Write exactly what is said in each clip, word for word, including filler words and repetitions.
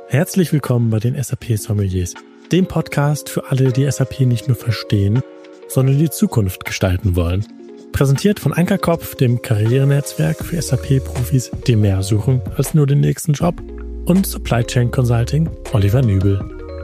Herzlich willkommen bei den S A P-Sommeliers, dem Podcast für alle, die S A P nicht nur verstehen, sondern die Zukunft gestalten wollen. Präsentiert von Ankerkopf, dem Karrierenetzwerk für S A P-Profis, die mehr suchen als nur den nächsten Job, und Supply Chain Consulting, Oliver Nübel.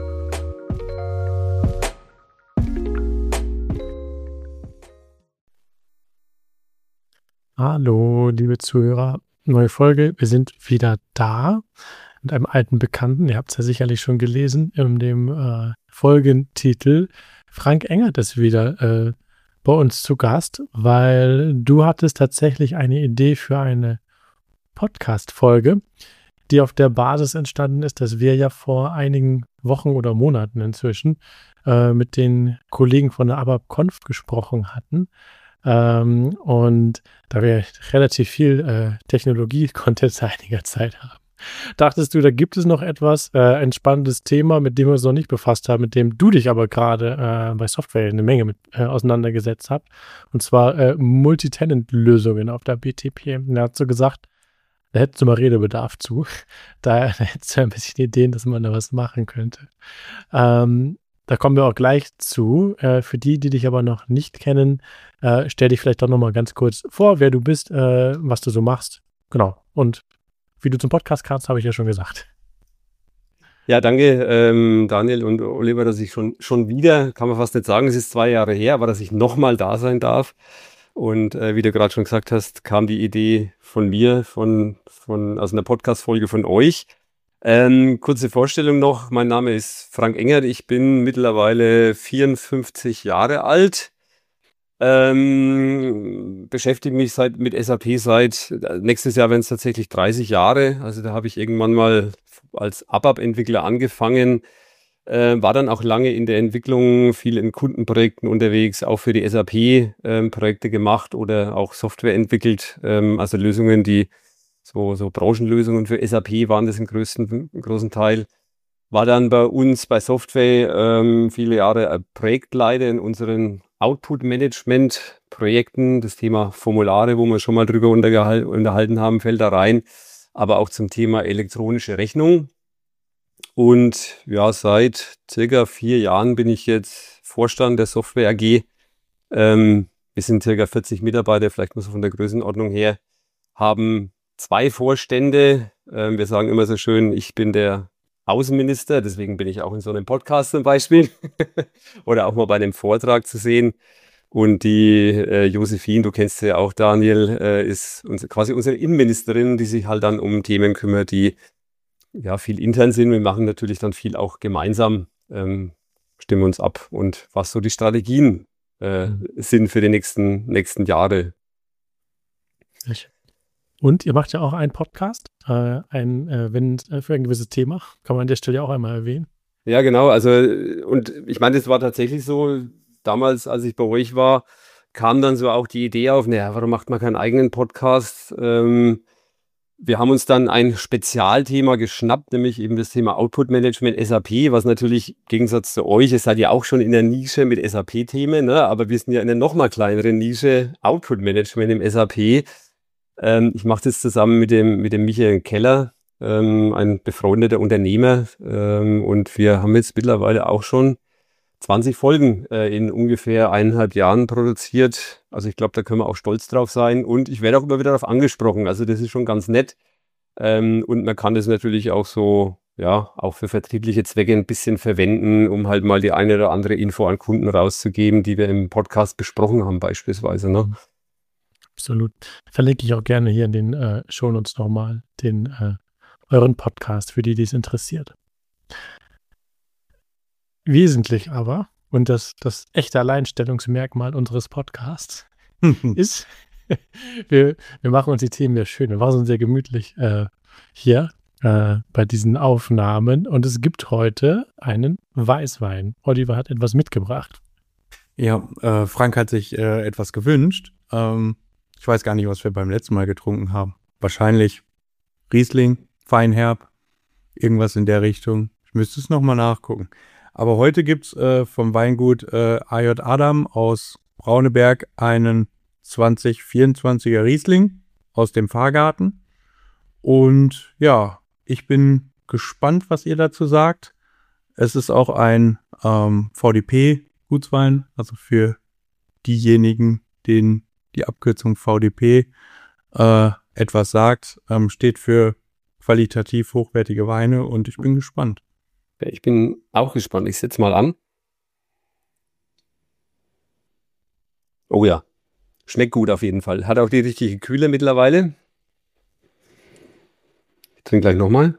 Hallo, liebe Zuhörer, neue Folge. Wir sind wieder da mit einem alten Bekannten. Ihr habt es ja sicherlich schon gelesen in dem äh, Folgentitel. Frank Engert ist wieder äh, bei uns zu Gast, weil du hattest tatsächlich eine Idee für eine Podcast-Folge, die auf der Basis entstanden ist, dass wir ja vor einigen Wochen oder Monaten inzwischen äh, mit den Kollegen von der A B A P-Conf gesprochen hatten. Ähm, und da wir relativ viel äh, Technologie-Content seit einiger Zeit haben, dachtest du, da gibt es noch etwas, äh, ein spannendes Thema, mit dem wir uns noch nicht befasst haben, mit dem du dich aber gerade äh, bei Software eine Menge mit äh, auseinandergesetzt hast, und zwar äh, Multitenant-Lösungen auf der B T P. Und er hat so gesagt, da hättest du mal Redebedarf zu, da, da hättest du ein bisschen Ideen, dass man da was machen könnte. Ähm, Da kommen wir auch gleich zu. Äh, für die, die dich aber noch nicht kennen, äh, stell dich vielleicht doch nochmal ganz kurz vor, wer du bist, äh, was du so machst. Genau. Und wie du zum Podcast kamst, habe ich ja schon gesagt. Ja, danke ähm, Daniel und Oliver, dass ich schon, schon wieder, kann man fast nicht sagen, es ist zwei Jahre her, aber dass ich nochmal da sein darf. Und äh, wie du gerade schon gesagt hast, kam die Idee von mir, von, von aus einer Podcast-Folge von euch. Ähm, kurze Vorstellung noch, mein Name ist Frank Engert, ich bin mittlerweile vierundfünfzig Jahre alt, ähm, beschäftige mich seit, mit S A P seit, nächstes Jahr werden es tatsächlich dreißig Jahre, also da habe ich irgendwann mal als A B A P-Entwickler angefangen, äh, war dann auch lange in der Entwicklung, viel in Kundenprojekten unterwegs, auch für die S A P-Projekte ähm, gemacht oder auch Software entwickelt, ähm, also Lösungen, die So, so Branchenlösungen für S A P waren das im größten, im großen Teil. War dann bei uns bei Software ähm, viele Jahre Projektleiter in unseren Output-Management-Projekten. Das Thema Formulare, wo wir schon mal drüber unterhalten haben, fällt da rein. Aber auch zum Thema elektronische Rechnung. Und ja, seit circa vier Jahren bin ich jetzt Vorstand der Software A G. Ähm, wir sind circa vierzig Mitarbeiter, vielleicht mal so von der Größenordnung her, haben zwei Vorstände. Ähm, wir sagen immer so schön, ich bin der Außenminister, deswegen bin ich auch in so einem Podcast zum Beispiel oder auch mal bei einem Vortrag zu sehen. Und die äh, Josephine, du kennst sie ja auch, Daniel, äh, ist uns, quasi unsere Innenministerin, die sich halt dann um Themen kümmert, die ja viel intern sind. Wir machen natürlich dann viel auch gemeinsam, ähm, stimmen uns ab und was so die Strategien äh, mhm. sind für die nächsten, nächsten Jahre. Und ihr macht ja auch einen Podcast, äh, ein, äh, wenn, äh, für ein gewisses Thema. Kann man an der Stelle auch einmal erwähnen. Ja, genau. Also, und ich meine, das war tatsächlich so, damals, als ich bei euch war, kam dann so auch die Idee auf, naja, warum macht man keinen eigenen Podcast? Ähm, wir haben uns dann ein Spezialthema geschnappt, nämlich eben das Thema Output Management S A P, was natürlich im Gegensatz zu euch, ihr seid ja auch schon in der Nische mit S A P-Themen, ne? Aber wir sind ja in einer noch mal kleineren Nische, Output Management im S A P. Ähm, ich mache das zusammen mit dem, mit dem Michael Keller, ähm, ein befreundeter Unternehmer. Ähm, und wir haben jetzt mittlerweile auch schon zwanzig Folgen äh, in ungefähr eineinhalb Jahren produziert. Also ich glaube, da können wir auch stolz drauf sein. Und ich werde auch immer wieder darauf angesprochen. Also das ist schon ganz nett. Ähm, und man kann das natürlich auch so, ja, auch für vertriebliche Zwecke ein bisschen verwenden, um halt mal die eine oder andere Info an Kunden rauszugeben, die wir im Podcast besprochen haben beispielsweise, ne? Absolut. Verlinke ich auch gerne hier in den äh, Shownotes nochmal den äh, euren Podcast, für die, die es interessiert. Wesentlich aber, und das, das echte Alleinstellungsmerkmal unseres Podcasts ist, wir, wir machen uns die Themen ja schön, wir machen es uns sehr gemütlich äh, hier äh, bei diesen Aufnahmen, und es gibt heute einen Weißwein. Oliver hat etwas mitgebracht. Ja, äh, Frank hat sich äh, etwas gewünscht. Ähm, Ich weiß gar nicht, was wir beim letzten Mal getrunken haben. Wahrscheinlich Riesling, Feinherb, irgendwas in der Richtung. Ich müsste es nochmal nachgucken. Aber heute gibt es äh, vom Weingut äh, A J Adam aus Brauneberg einen zwanzig vierundzwanziger Riesling aus dem Fahrgarten. Und ja, ich bin gespannt, was ihr dazu sagt. Es ist auch ein ähm, V D P-Gutswein, also für diejenigen, denen die Abkürzung V D P äh, etwas sagt, ähm, steht für qualitativ hochwertige Weine und ich bin gespannt. Ja, ich bin auch gespannt. Ich setze mal an. Oh ja, schmeckt gut auf jeden Fall. Hat auch die richtige Kühle mittlerweile. Ich trinke gleich nochmal.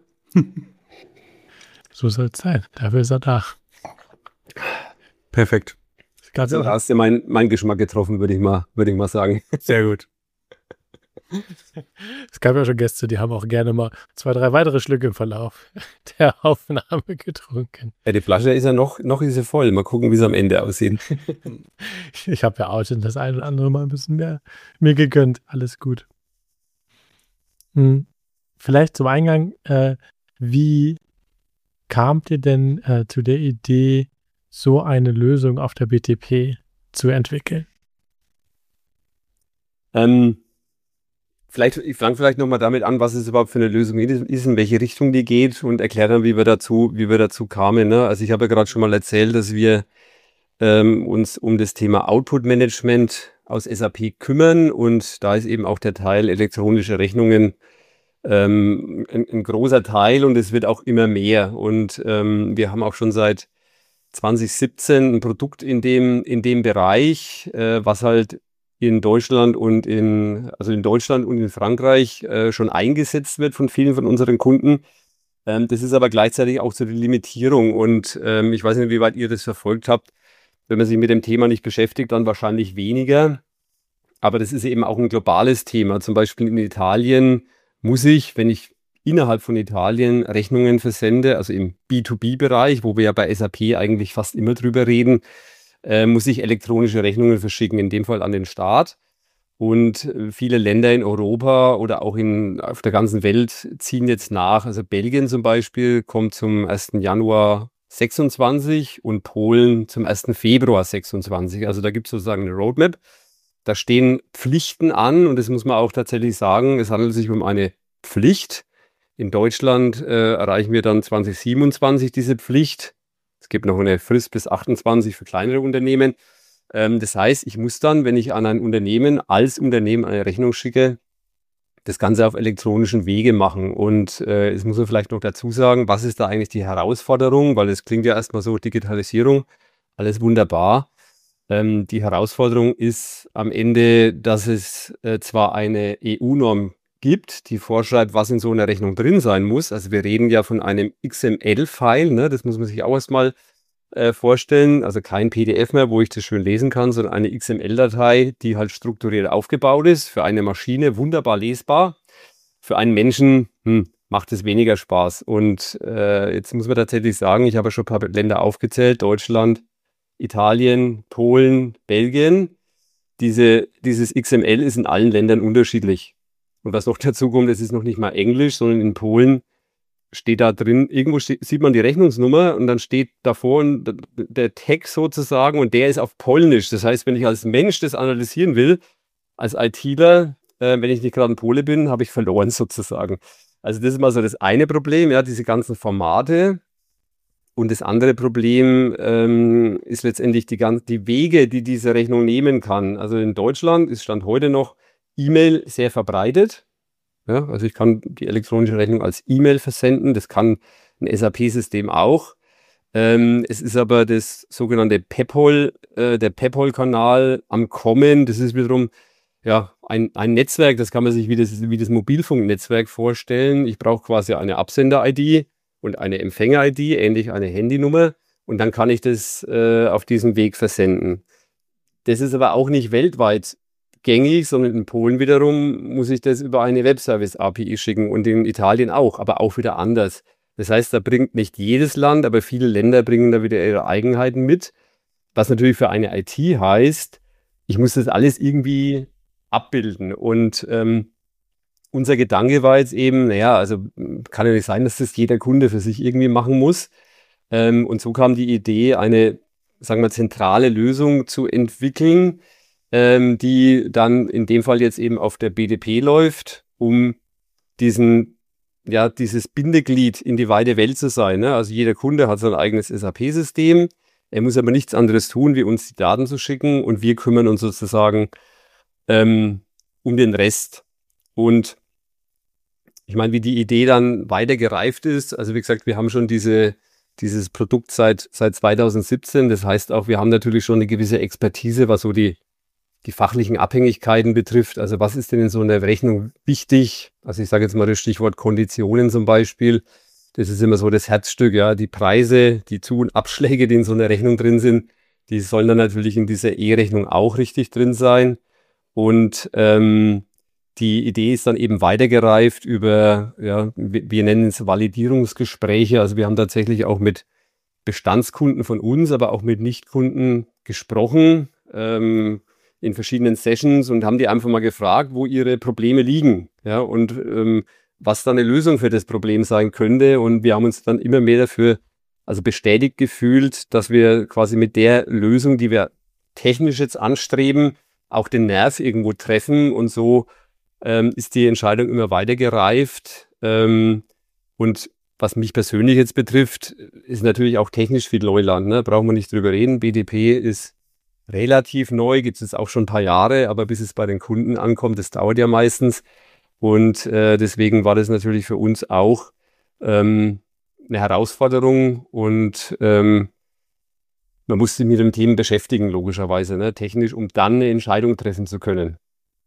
So soll es sein. Dafür ist er da. Perfekt. Also, da hast du meinen mein Geschmack getroffen, würde ich mal, würde ich mal sagen. Sehr gut. Es gab ja schon Gäste, die haben auch gerne mal zwei, drei weitere Schlücke im Verlauf der Aufnahme getrunken. Ja, die Flasche ist ja noch, noch ist sie voll. Mal gucken, wie es am Ende aussieht. Ich habe ja auch schon das eine oder andere Mal ein bisschen mehr mir gegönnt. Alles gut. Hm. Vielleicht zum Eingang, äh, wie kamt ihr denn äh, zu der Idee, so eine Lösung auf der B T P zu entwickeln? Ähm, vielleicht, ich fange vielleicht nochmal damit an, was es überhaupt für eine Lösung ist, in welche Richtung die geht und erkläre dann, wie wir dazu, wie wir dazu kamen. Ne? Also ich habe ja gerade schon mal erzählt, dass wir ähm, uns um das Thema Output-Management aus S A P kümmern und da ist eben auch der Teil elektronische Rechnungen ähm, ein, ein großer Teil und es wird auch immer mehr. Und ähm, wir haben auch schon seit zwanzig siebzehn ein Produkt in dem, in dem Bereich, äh, was halt in Deutschland und in, also in Deutschland und in Frankreich äh, schon eingesetzt wird von vielen von unseren Kunden. Ähm, das ist aber gleichzeitig auch so die Limitierung und ähm, ich weiß nicht, wie weit ihr das verfolgt habt. Wenn man sich mit dem Thema nicht beschäftigt, dann wahrscheinlich weniger. Aber das ist eben auch ein globales Thema. Zum Beispiel in Italien muss ich, wenn ich innerhalb von Italien Rechnungen versende, also im B zwei B-Bereich, wo wir ja bei S A P eigentlich fast immer drüber reden, äh, muss ich elektronische Rechnungen verschicken, in dem Fall an den Staat. Und äh, viele Länder in Europa oder auch in, auf der ganzen Welt ziehen jetzt nach. Also Belgien zum Beispiel kommt zum ersten Januar sechsundzwanzig und Polen zum ersten Februar sechsundzwanzig. Also da gibt es sozusagen eine Roadmap. Da stehen Pflichten an und das muss man auch tatsächlich sagen, es handelt sich um eine Pflicht. In Deutschland äh, erreichen wir dann zwanzig siebenundzwanzig diese Pflicht. Es gibt noch eine Frist bis achtundzwanzig für kleinere Unternehmen. Ähm, das heißt, ich muss dann, wenn ich an ein Unternehmen als Unternehmen eine Rechnung schicke, das Ganze auf elektronischen Wege machen. Und äh, es muss man vielleicht noch dazu sagen, was ist da eigentlich die Herausforderung? Weil es klingt ja erstmal so, Digitalisierung, alles wunderbar. Ähm, die Herausforderung ist am Ende, dass es äh, zwar eine E U-Norm gibt, die vorschreibt, was in so einer Rechnung drin sein muss. Also wir reden ja von einem X M L-File, ne? Das muss man sich auch erstmal äh, vorstellen. Also kein P D F mehr, wo ich das schön lesen kann, sondern eine X M L-Datei, die halt strukturiert aufgebaut ist. Für eine Maschine wunderbar lesbar. Für einen Menschen hm, macht es weniger Spaß. Und äh, jetzt muss man tatsächlich sagen, ich habe schon ein paar Länder aufgezählt, Deutschland, Italien, Polen, Belgien. Diese, dieses X M L ist in allen Ländern unterschiedlich. Und was noch dazu kommt, es ist noch nicht mal Englisch, sondern in Polen steht da drin, irgendwo steht, sieht man die Rechnungsnummer und dann steht davor der Text sozusagen und der ist auf Polnisch. Das heißt, wenn ich als Mensch das analysieren will, als ITler, äh, wenn ich nicht gerade ein Pole bin, habe ich verloren sozusagen. Also das ist mal so das eine Problem, ja, diese ganzen Formate. Und das andere Problem ähm, ist letztendlich die, ganz, die Wege, die diese Rechnung nehmen kann. Also in Deutschland ist Stand heute noch E-Mail sehr verbreitet. Ja, also ich kann die elektronische Rechnung als E-Mail versenden. Das kann ein S A P-System auch. Ähm, es ist aber das sogenannte PayPal, äh, der PayPal-Kanal am Kommen. Das ist wiederum ja, ein, ein Netzwerk, das kann man sich wie das, wie das Mobilfunknetzwerk vorstellen. Ich brauche quasi eine Absender-I D und eine Empfänger-I D, ähnlich eine Handynummer. Und dann kann ich das äh, auf diesem Weg versenden. Das ist aber auch nicht weltweit gängig, sondern in Polen wiederum muss ich das über eine Webservice-A P I schicken und in Italien auch, aber auch wieder anders. Das heißt, da bringt nicht jedes Land, aber viele Länder bringen da wieder ihre Eigenheiten mit. Was natürlich für eine I T heißt, ich muss das alles irgendwie abbilden. Und ähm, unser Gedanke war jetzt eben, naja, also kann ja nicht sein, dass das jeder Kunde für sich irgendwie machen muss. Ähm, und so kam die Idee, eine, sagen wir, zentrale Lösung zu entwickeln, ähm, die dann in dem Fall jetzt eben auf der B D P läuft, um diesen ja, dieses Bindeglied in die weite Welt zu sein. Ne? Also jeder Kunde hat sein eigenes S A P-System. Er muss aber nichts anderes tun, wie uns die Daten zu schicken und wir kümmern uns sozusagen ähm, um den Rest. Und ich meine, wie die Idee dann weiter gereift ist, also wie gesagt, wir haben schon diese, dieses Produkt seit, seit zweitausendsiebzehn. Das heißt auch, wir haben natürlich schon eine gewisse Expertise, was so die, die fachlichen Abhängigkeiten betrifft. Also was ist denn in so einer Rechnung wichtig? Also ich sage jetzt mal das Stichwort Konditionen zum Beispiel. Das ist immer so das Herzstück, ja. Die Preise, die Zu- und Abschläge, die in so einer Rechnung drin sind, die sollen dann natürlich in dieser E-Rechnung auch richtig drin sein. Und ähm, die Idee ist dann eben weitergereift über, ja, wir, wir nennen es Validierungsgespräche. Also wir haben tatsächlich auch mit Bestandskunden von uns, aber auch mit Nichtkunden gesprochen ähm, in verschiedenen Sessions und haben die einfach mal gefragt, wo ihre Probleme liegen. Ja, und ähm, was da eine Lösung für das Problem sein könnte. Und wir haben uns dann immer mehr dafür, also bestätigt gefühlt, dass wir quasi mit der Lösung, die wir technisch jetzt anstreben, auch den Nerv irgendwo treffen. Und so ähm, ist die Entscheidung immer weiter gereift. Ähm, und was mich persönlich jetzt betrifft, ist natürlich auch technisch viel Neuland. Ne? Brauchen wir nicht drüber reden. B T P ist relativ neu, gibt es jetzt auch schon ein paar Jahre, aber bis es bei den Kunden ankommt, das dauert ja meistens. Und äh, deswegen war das natürlich für uns auch ähm, eine Herausforderung und ähm, man musste sich mit dem Thema beschäftigen, logischerweise, ne, technisch, um dann eine Entscheidung treffen zu können.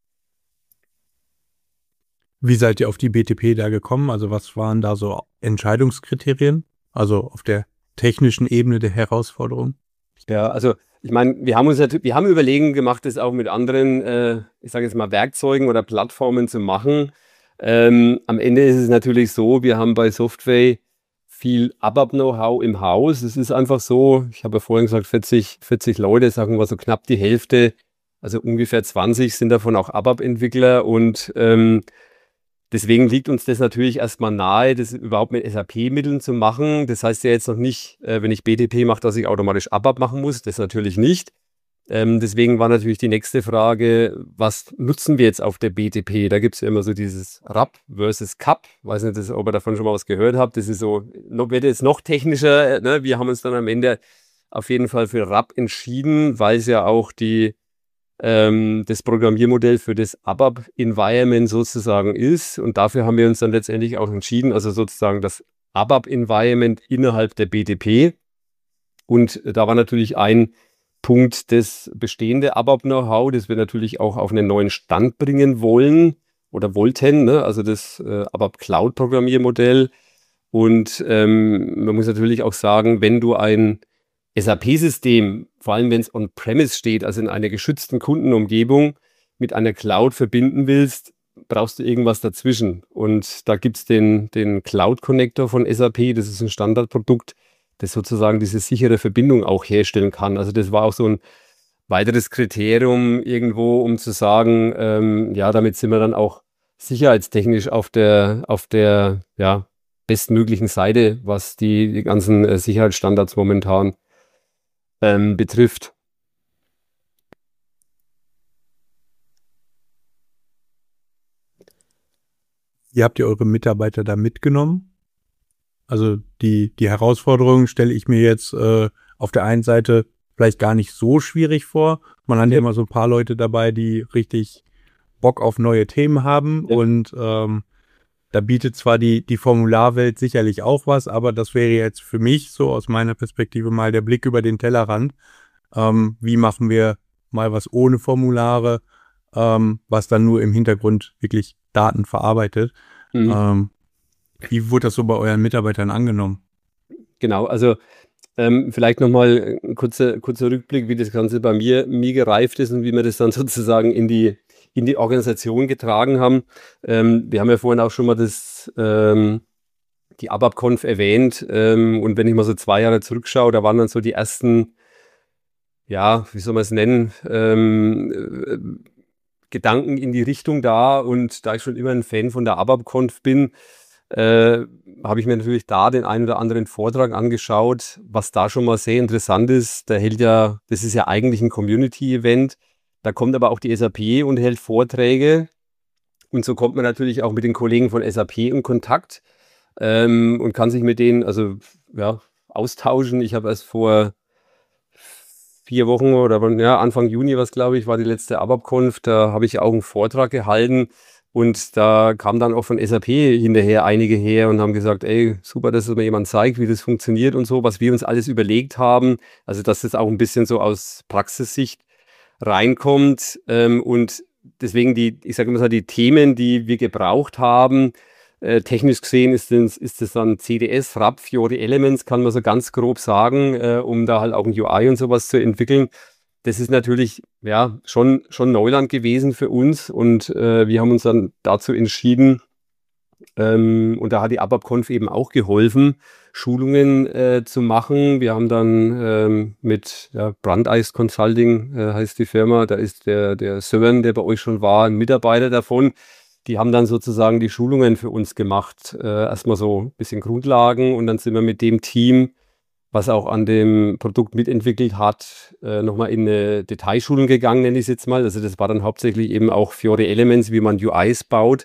Wie seid ihr auf die B T P da gekommen? Also was waren da so Entscheidungskriterien? Also auf der technischen Ebene der Herausforderung? Ja, also ich meine, wir haben uns natürlich, wir haben Überlegungen gemacht, das auch mit anderen, äh, ich sage jetzt mal Werkzeugen oder Plattformen zu machen. Ähm, am Ende ist es natürlich so, wir haben bei Software viel A B A P-Know-how im Haus. Es ist einfach so, ich habe ja vorhin gesagt, vierzig, vierzig Leute, sagen wir so knapp die Hälfte, also ungefähr zwanzig sind davon auch A B A P-Entwickler und ähm, deswegen liegt uns das natürlich erstmal nahe, das überhaupt mit S A P-Mitteln zu machen. Das heißt ja jetzt noch nicht, äh, wenn ich B T P mache, dass ich automatisch A B A P machen muss. Das natürlich nicht. Ähm, deswegen war natürlich die nächste Frage, was nutzen wir jetzt auf der B T P? Da gibt es ja immer so dieses R A P versus C A P. Weiß nicht, das, ob ihr davon schon mal was gehört habt. Das ist so, noch, wird jetzt noch technischer. Ne? Wir haben uns dann am Ende auf jeden Fall für R A P entschieden, weil es ja auch die ähm, das Programmiermodell für das A B A P-Environment sozusagen ist. Und dafür haben wir uns dann letztendlich auch entschieden, also sozusagen das A B A P-Environment innerhalb der B T P. Und da war natürlich ein Punkt das bestehende A B A P-Know-how, das wir natürlich auch auf einen neuen Stand bringen wollen oder wollten, ne? Also das äh, A B A P-Cloud-Programmiermodell. Und ähm, man muss natürlich auch sagen, wenn du ein S A P-System, vor allem wenn es on-premise steht, also in einer geschützten Kundenumgebung, mit einer Cloud verbinden willst, brauchst du irgendwas dazwischen. Und da gibt es den, den Cloud-Connector von S A P, das ist ein Standardprodukt, das sozusagen diese sichere Verbindung auch herstellen kann. Also das war auch so ein weiteres Kriterium irgendwo, um zu sagen, ähm, ja, damit sind wir dann auch sicherheitstechnisch auf der, auf der ja, bestmöglichen Seite, was die, die ganzen äh, Sicherheitsstandards momentan ähm, betrifft. Wie habt ihr eure Mitarbeiter da mitgenommen? Also die, die Herausforderungen stelle ich mir jetzt äh, auf der einen Seite vielleicht gar nicht so schwierig vor. Man hat ja immer so ein paar Leute dabei, die richtig Bock auf neue Themen haben ja. und ähm, da bietet zwar die, die Formularwelt sicherlich auch was, aber das wäre jetzt für mich so aus meiner Perspektive mal der Blick über den Tellerrand. Ähm, wie machen wir mal was ohne Formulare, ähm, was dann nur im Hintergrund wirklich Daten verarbeitet. Mhm. Ähm, wie wurde das so bei euren Mitarbeitern angenommen? Genau, also ähm, vielleicht nochmal ein kurzer, kurzer Rückblick, wie das Ganze bei mir, mir gereift ist und wie wir das dann sozusagen in die in die Organisation getragen haben. Ähm, wir haben ja vorhin auch schon mal das, ähm, die A B A P-Conf erwähnt. Ähm, und wenn ich mal so zwei Jahre zurückschaue, da waren dann so die ersten, ja, wie soll man es nennen, ähm, äh, Gedanken in die Richtung da. Und da ich schon immer ein Fan von der A B A P-Conf bin, äh, habe ich mir natürlich da den einen oder anderen Vortrag angeschaut, was da schon mal sehr interessant ist. Da hält ja, das ist ja eigentlich ein Community-Event. Da kommt aber auch die S A P und hält Vorträge Und so kommt man natürlich auch mit den Kollegen von S A P in Kontakt ähm, und kann sich mit denen also ja, austauschen. Ich habe erst vor vier Wochen oder ja, Anfang Juni, was glaube ich, war die letzte ABAP-Conf, da habe ich auch einen Vortrag gehalten und da kam dann auch von S A P hinterher einige her und haben gesagt, ey, super, dass es mir jemand zeigt, wie das funktioniert und so, was wir uns alles überlegt haben. Also dass das auch ein bisschen so aus Praxissicht reinkommt ähm, und deswegen die, ich sage immer so, die Themen, die wir gebraucht haben, äh, technisch gesehen ist das, ist das dann C D S, R A P, Fiori Elements, kann man so ganz grob sagen, äh, um da halt auch ein U I und sowas zu entwickeln. Das ist natürlich ja schon, schon Neuland gewesen für uns und äh, wir haben uns dann dazu entschieden, ähm, und da hat die ABAP-Conf eben auch geholfen, Schulungen äh, zu machen. Wir haben dann ähm, mit ja, Brandeis Consulting äh, heißt die Firma, da ist der, der Sören, der bei euch schon war, ein Mitarbeiter davon. Die haben dann sozusagen die Schulungen für uns gemacht. Äh, erstmal so ein bisschen Grundlagen und dann sind wir mit dem Team, was auch an dem Produkt mitentwickelt hat, äh, nochmal in eine Detailschulung gegangen, nenne ich es jetzt mal. Also das war dann hauptsächlich eben auch Fiori Elements, wie man U Is baut.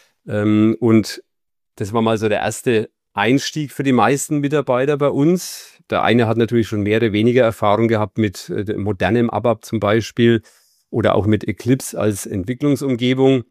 Ähm, und das war mal so der erste Einstieg für die meisten Mitarbeiter bei uns. Der eine hat natürlich schon mehr oder weniger Erfahrung gehabt mit äh, modernem ABAP zum Beispiel oder auch mit Eclipse als Entwicklungsumgebung.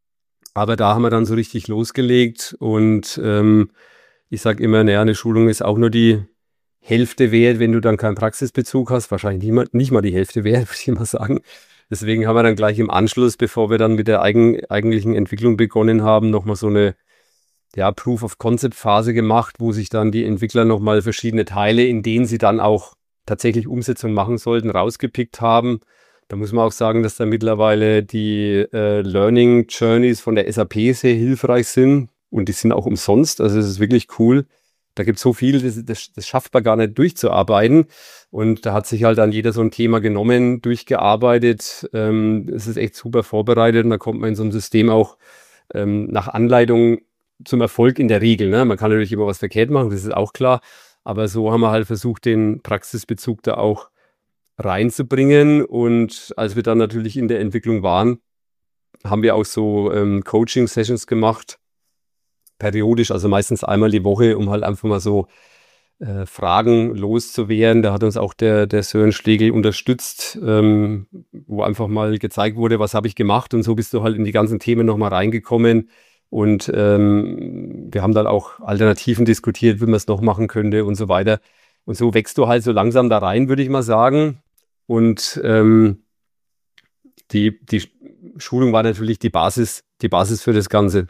Aber da haben wir dann so richtig losgelegt und ähm, ich sage immer, naja, eine Schulung ist auch nur die Hälfte wert, wenn du dann keinen Praxisbezug hast. Wahrscheinlich nicht mal, nicht mal die Hälfte wert, würde ich mal sagen. Deswegen haben wir dann gleich im Anschluss, bevor wir dann mit der eigen, eigentlichen Entwicklung begonnen haben, nochmal so eine ja, Proof-of-Concept-Phase gemacht, wo sich dann die Entwickler nochmal verschiedene Teile, in denen sie dann auch tatsächlich Umsetzung machen sollten, rausgepickt haben. Da muss man auch sagen, dass da mittlerweile die äh, Learning Journeys von der S A P sehr hilfreich sind und die sind auch umsonst. Also es ist wirklich cool. Da gibt es so viel, das, das, das schafft man gar nicht durchzuarbeiten. Und da hat sich halt dann jeder so ein Thema genommen, durchgearbeitet. Ähm, es ist echt super vorbereitet und da kommt man in so einem System auch ähm, nach Anleitung zum Erfolg in der Regel. Ne? Man kann natürlich immer was verkehrt machen, das ist auch klar. Aber so haben wir halt versucht, den Praxisbezug da auch reinzubringen. Und als wir dann natürlich in der Entwicklung waren, haben wir auch so ähm, Coaching-Sessions gemacht, periodisch, also meistens einmal die Woche, um halt einfach mal so äh, Fragen loszuwerden. Da hat uns auch der, der Sören Schlegel unterstützt, ähm, wo einfach mal gezeigt wurde, was habe ich gemacht und so bist du halt in die ganzen Themen nochmal reingekommen. Und ähm, wir haben dann auch Alternativen diskutiert, wie man es noch machen könnte und so weiter. Und so wächst du halt so langsam da rein, würde ich mal sagen. Und ähm, die, die Schulung war natürlich die Basis, die Basis für das Ganze.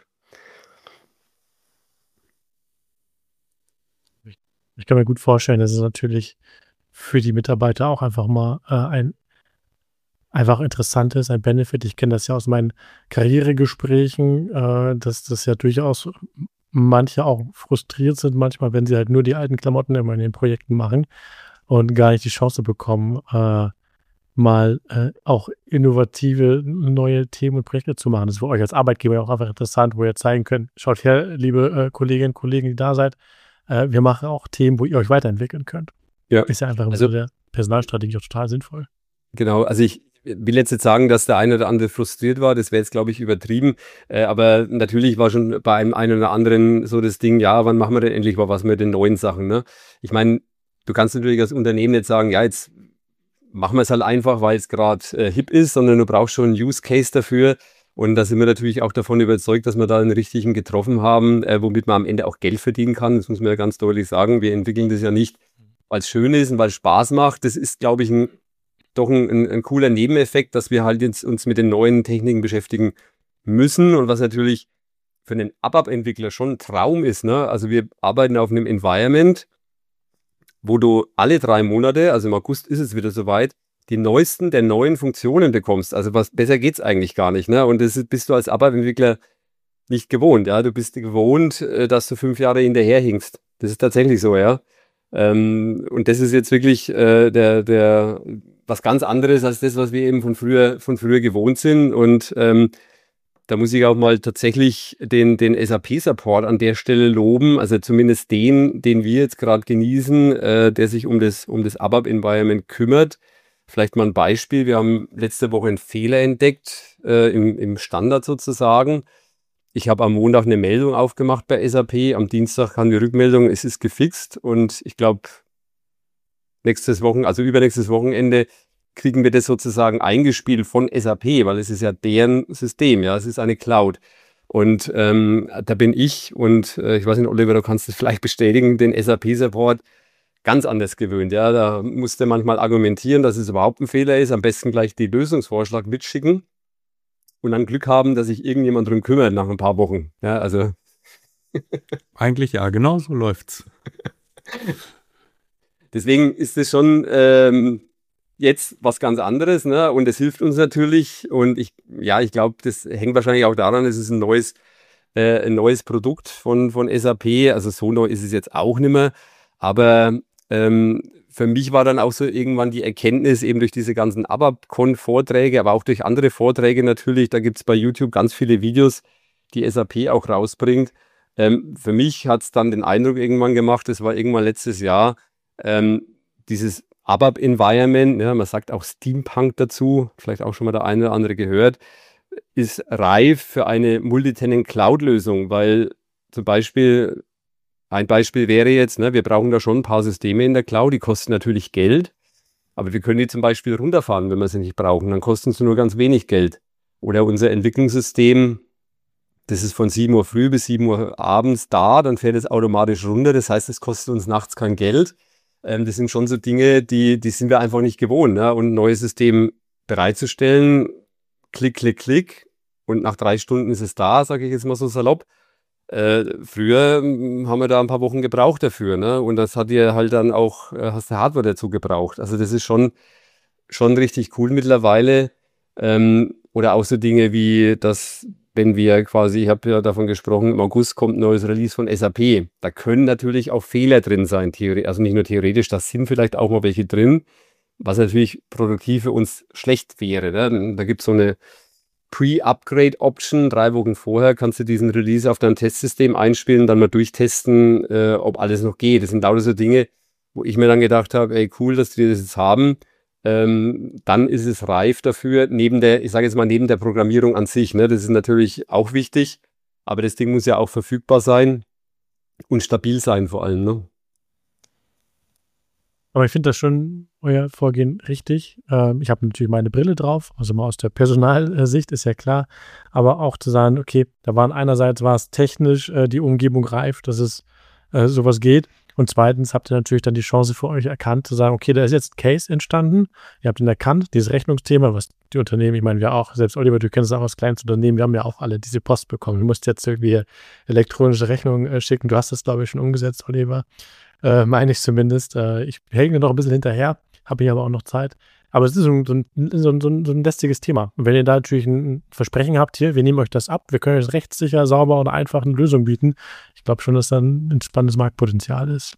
Ich kann mir gut vorstellen, dass es natürlich für die Mitarbeiter auch einfach mal äh, ein einfach interessant ist, ein Benefit. Ich kenne das ja aus meinen Karrieregesprächen, äh, dass das ja durchaus manche auch frustriert sind manchmal, wenn sie halt nur die alten Klamotten immer in den Projekten machen und gar nicht die Chance bekommen, äh, mal äh, auch innovative neue Themen und Projekte zu machen. Das ist für euch als Arbeitgeber ja auch einfach interessant, wo ihr zeigen könnt, schaut her, liebe äh, Kolleginnen und Kollegen, die da seid, äh, wir machen auch Themen, wo ihr euch weiterentwickeln könnt. Ja. Ist ja einfach Also, so der Personalstrategie auch total sinnvoll. Genau, also ich will jetzt nicht sagen, dass der eine oder andere frustriert war, das wäre jetzt, glaube ich, übertrieben, äh, aber natürlich war schon bei einem einen oder anderen so das Ding, ja, wann machen wir denn endlich mal was mit den neuen Sachen, ne? Ich meine, du kannst natürlich als Unternehmen nicht sagen, ja, jetzt machen wir es halt einfach, weil es gerade äh, hip ist, sondern du brauchst schon einen Use Case dafür. Und da sind wir natürlich auch davon überzeugt, dass wir da einen richtigen getroffen haben, äh, womit man am Ende auch Geld verdienen kann. Das muss man ja ganz deutlich sagen. Wir entwickeln das ja nicht, weil es schön ist und weil es Spaß macht. Das ist, glaube ich, ein, doch ein, ein, ein cooler Nebeneffekt, dass wir halt jetzt uns mit den neuen Techniken beschäftigen müssen. Und was natürlich für einen ABAP-Entwickler schon ein Traum ist, ne? Also wir arbeiten auf einem Environment, wo du alle drei Monate, also im August ist es wieder soweit, die neuesten der neuen Funktionen bekommst. Also was besser geht's eigentlich gar nicht, ne? Und das bist du als ABAP-Entwickler nicht gewohnt, ja? Du bist gewohnt, dass du fünf Jahre hinterherhinkst. Das ist tatsächlich so, ja. Ähm, und das ist jetzt wirklich äh, der, der was ganz anderes als das, was wir eben von früher, von früher gewohnt sind. Und ähm, da muss ich auch mal tatsächlich den, den S A P-Support an der Stelle loben, also zumindest den, den wir jetzt gerade genießen, äh, der sich um das, um das ABAP-Environment kümmert. Vielleicht mal ein Beispiel. Wir haben letzte Woche einen Fehler entdeckt, äh, im, im Standard sozusagen. Ich habe am Montag eine Meldung aufgemacht bei S A P. Am Dienstag kam die Rückmeldung, es ist gefixt. Und ich glaube, nächstes Wochen, also übernächstes Wochenende, kriegen wir das sozusagen eingespielt von S A P, weil es ist ja deren System, ja, es ist eine Cloud. Und ähm, da bin ich und äh, ich weiß nicht, Oliver, du kannst das vielleicht bestätigen, den S A P-Support ganz anders gewöhnt. Ja, da musste manchmal argumentieren, dass es überhaupt ein Fehler ist, am besten gleich die Lösungsvorschlag mitschicken und dann Glück haben, dass sich irgendjemand drum kümmert nach ein paar Wochen. Ja, also Eigentlich ja, genau so läuft's. deswegen ist es schon ähm, jetzt was ganz anderes, ne? Und es hilft uns natürlich. Und ich, ja, ich glaube, das hängt wahrscheinlich auch daran, es ist ein neues, äh, ein neues Produkt von, von S A P. Also so neu ist es jetzt auch nicht mehr. Aber ähm, für mich war dann auch so irgendwann die Erkenntnis, eben durch diese ganzen ABAP-Con-Vorträge, aber auch durch andere Vorträge natürlich, da gibt es bei YouTube ganz viele Videos, die S A P auch rausbringt. Ähm, für mich hat es dann den Eindruck irgendwann gemacht, das war irgendwann letztes Jahr, ähm, dieses ABAP-Environment, ja, man sagt auch Steampunk dazu, vielleicht auch schon mal der eine oder andere gehört, ist reif für eine Multitenant-Cloud-Lösung, weil zum Beispiel, ein Beispiel wäre jetzt, ne, wir brauchen da schon ein paar Systeme in der Cloud, die kosten natürlich Geld, aber wir können die zum Beispiel runterfahren, wenn wir sie nicht brauchen, dann kosten sie nur ganz wenig Geld. Oder unser Entwicklungssystem, das ist von sieben Uhr früh bis sieben Uhr abends da, dann fährt es automatisch runter, das heißt, es kostet uns nachts kein Geld. Das sind schon so Dinge, die, die sind wir einfach nicht gewohnt, ne? Und ein neues System bereitzustellen, klick, klick, klick, und nach drei Stunden ist es da, sage ich jetzt mal so salopp. Äh, früher mh, haben wir da ein paar Wochen gebraucht dafür, ne? Und das hat dir halt dann auch, äh, hast du Hardware dazu gebraucht. Also das ist schon, schon richtig cool mittlerweile. Ähm, oder auch so Dinge wie, dass wenn wir quasi, ich habe ja davon gesprochen, im August kommt ein neues Release von S A P. Da können natürlich auch Fehler drin sein, theoretisch, also nicht nur theoretisch, da sind vielleicht auch mal welche drin, was natürlich produktiv für uns schlecht wäre. Ne? Da gibt es so eine Pre-Upgrade-Option, drei Wochen vorher kannst du diesen Release auf dein Testsystem einspielen, dann mal durchtesten, äh, ob alles noch geht. Das sind lauter so Dinge, wo ich mir dann gedacht habe, ey, cool, dass die das jetzt haben. Ähm, dann ist es reif dafür, neben der, ich sage jetzt mal, neben der Programmierung an sich, ne, das ist natürlich auch wichtig, aber das Ding muss ja auch verfügbar sein und stabil sein vor allem, ne? Aber ich finde das schon, euer Vorgehen richtig. Ähm, ich habe natürlich meine Brille drauf, also mal aus der Personalsicht, ist ja klar, aber auch zu sagen, okay, da waren einerseits war es technisch äh, die Umgebung reif, dass es äh, sowas geht. Und zweitens habt ihr natürlich dann die Chance für euch erkannt, zu sagen, okay, da ist jetzt ein Case entstanden. Ihr habt ihn erkannt, dieses Rechnungsthema, was die Unternehmen, ich meine, wir auch, selbst Oliver, du kennst es auch als kleines Unternehmen, wir haben ja auch alle diese Post bekommen. Du musst jetzt irgendwie elektronische Rechnungen äh, schicken. Du hast das, glaube ich, schon umgesetzt, Oliver. Äh, meine ich zumindest. Äh, ich hänge noch ein bisschen hinterher, habe ich aber auch noch Zeit. Aber es ist so ein, so, ein, so, ein, so ein lästiges Thema. Und wenn ihr da natürlich ein Versprechen habt, hier, wir nehmen euch das ab, wir können euch rechtssicher, sauber oder einfach eine Lösung bieten, ich glaube schon, dass da ein spannendes Marktpotenzial ist.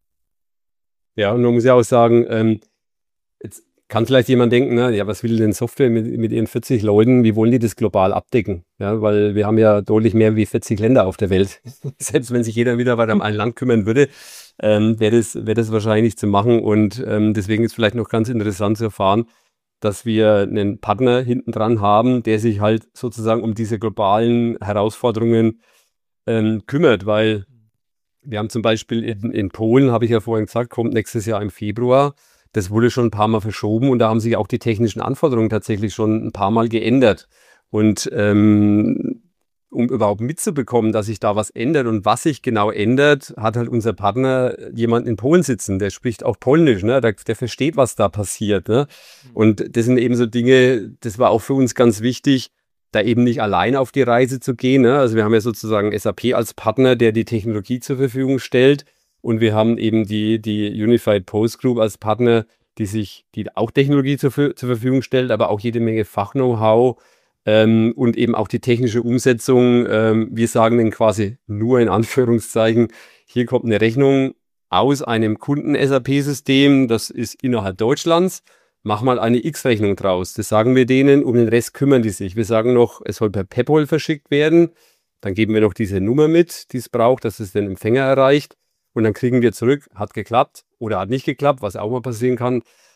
Ja, und man muss ja auch sagen, ähm, jetzt kann vielleicht jemand denken, ne, ja, was will denn Software mit, mit ihren vierzig Leuten, wie wollen die das global abdecken? Ja, weil wir haben ja deutlich mehr wie vierzig Länder auf der Welt. Selbst wenn sich jeder Mitarbeiter um ein Land kümmern würde, ähm, wäre das, wäre das wahrscheinlich nicht zu machen. Und ähm, deswegen ist vielleicht noch ganz interessant zu erfahren, dass wir einen Partner hinten dran haben, der sich halt sozusagen um diese globalen Herausforderungen ähm, kümmert, weil wir haben zum Beispiel in, in Polen, habe ich ja vorhin gesagt, kommt nächstes Jahr im Februar. Das wurde schon ein paar Mal verschoben und da haben sich auch die technischen Anforderungen tatsächlich schon ein paar Mal geändert. Und ähm, um überhaupt mitzubekommen, dass sich da was ändert und was sich genau ändert, hat halt unser Partner jemanden in Polen sitzen, der spricht auch Polnisch, ne? der, der versteht, was da passiert. Ne? Und das sind eben so Dinge, das war auch für uns ganz wichtig, da eben nicht allein auf die Reise zu gehen. Ne? Also wir haben ja sozusagen S A P als Partner, der die Technologie zur Verfügung stellt. Und wir haben eben die, die Unified Post Group als Partner, die sich, die auch Technologie zur, zur Verfügung stellt, aber auch jede Menge Fach-Know-how ähm, und eben auch die technische Umsetzung. Ähm, wir sagen dann quasi nur in Anführungszeichen, hier kommt eine Rechnung aus einem Kunden-S A P-System, das ist innerhalb Deutschlands. Mach mal eine X-Rechnung draus. Das sagen wir denen, um den Rest kümmern die sich. Wir sagen noch, es soll per PayPal verschickt werden. Dann geben wir noch diese Nummer mit, die es braucht, dass es den Empfänger erreicht. Und dann kriegen wir zurück, hat geklappt oder hat nicht geklappt, was auch mal passieren kann.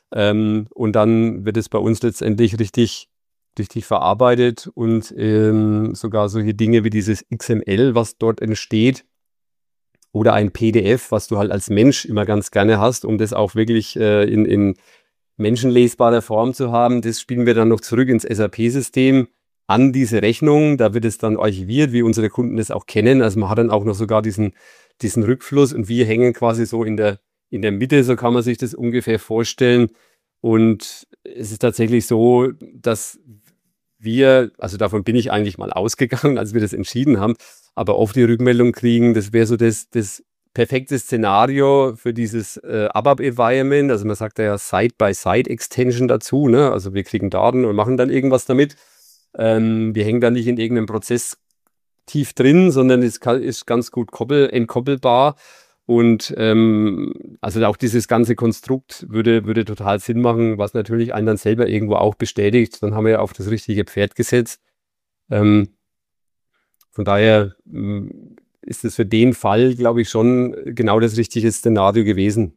Ähm, und dann wird es bei uns letztendlich richtig, richtig verarbeitet und ähm, sogar solche Dinge wie dieses X M L, was dort entsteht, oder ein P D F, was du halt als Mensch immer ganz gerne hast, um das auch wirklich äh, in, in menschenlesbarer Form zu haben. Das spielen wir dann noch zurück ins S A P-System an diese Rechnung. Da wird es dann archiviert, wie unsere Kunden das auch kennen. Also man hat dann auch noch sogar diesen, diesen Rückfluss und wir hängen quasi so in der, in der Mitte, so kann man sich das ungefähr vorstellen. Und es ist tatsächlich so, dass wir, also davon bin ich eigentlich mal ausgegangen, als wir das entschieden haben, aber oft die Rückmeldung kriegen, das wäre so das, das perfekte Szenario für dieses äh, A B A P-Environment. Also man sagt ja Side-by-Side-Extension dazu, ne? Also wir kriegen Daten und machen dann irgendwas damit. Ähm, wir hängen da nicht in irgendeinem Prozess tief drin, sondern es kann, ist ganz gut koppel, entkoppelbar. Und ähm, also auch dieses ganze Konstrukt würde, würde total Sinn machen, was natürlich einen dann selber irgendwo auch bestätigt. Dann haben wir ja auf das richtige Pferd gesetzt. Ähm, von daher ähm, ist es für den Fall, glaube ich, schon genau das richtige Szenario gewesen.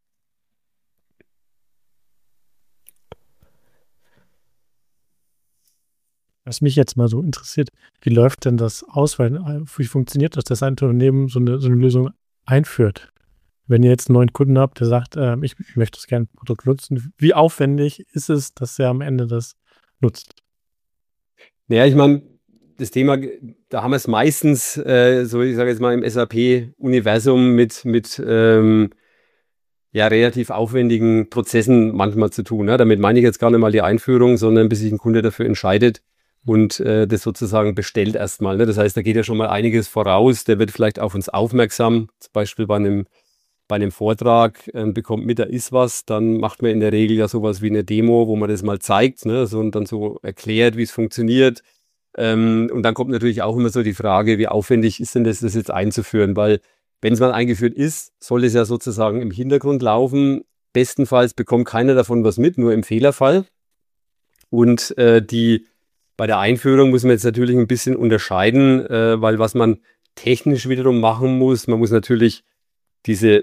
Was mich jetzt mal so interessiert, wie läuft denn das aus? Weil, äh, wie funktioniert das, dass ein Unternehmen so eine, so eine Lösung einführt? Wenn ihr jetzt einen neuen Kunden habt, der sagt, äh, ich, ich möchte das gerne Produkt nutzen, wie aufwendig ist es, dass er am Ende das nutzt? Naja, ich meine, das Thema, da haben wir es meistens, äh, so ich sage jetzt mal im S A P-Universum mit, mit ähm, ja, relativ aufwendigen Prozessen manchmal zu tun. Ne? Damit meine ich jetzt gar nicht mal die Einführung, sondern bis sich ein Kunde dafür entscheidet und äh, das sozusagen bestellt erstmal. Ne? Das heißt, da geht ja schon mal einiges voraus. Der wird vielleicht auf uns aufmerksam, zum Beispiel bei einem, bei einem Vortrag, äh, bekommt mit, da ist was. Dann macht man in der Regel ja sowas wie eine Demo, wo man das mal zeigt, ne? So, und dann so erklärt, wie es funktioniert. Ähm, und dann kommt natürlich auch immer so die Frage, wie aufwendig ist denn das, das jetzt einzuführen? Weil wenn es mal eingeführt ist, soll es ja sozusagen im Hintergrund laufen. Bestenfalls bekommt keiner davon was mit, nur im Fehlerfall. Und äh, die bei der Einführung muss man jetzt natürlich ein bisschen unterscheiden, äh, weil was man technisch wiederum machen muss, man muss natürlich diese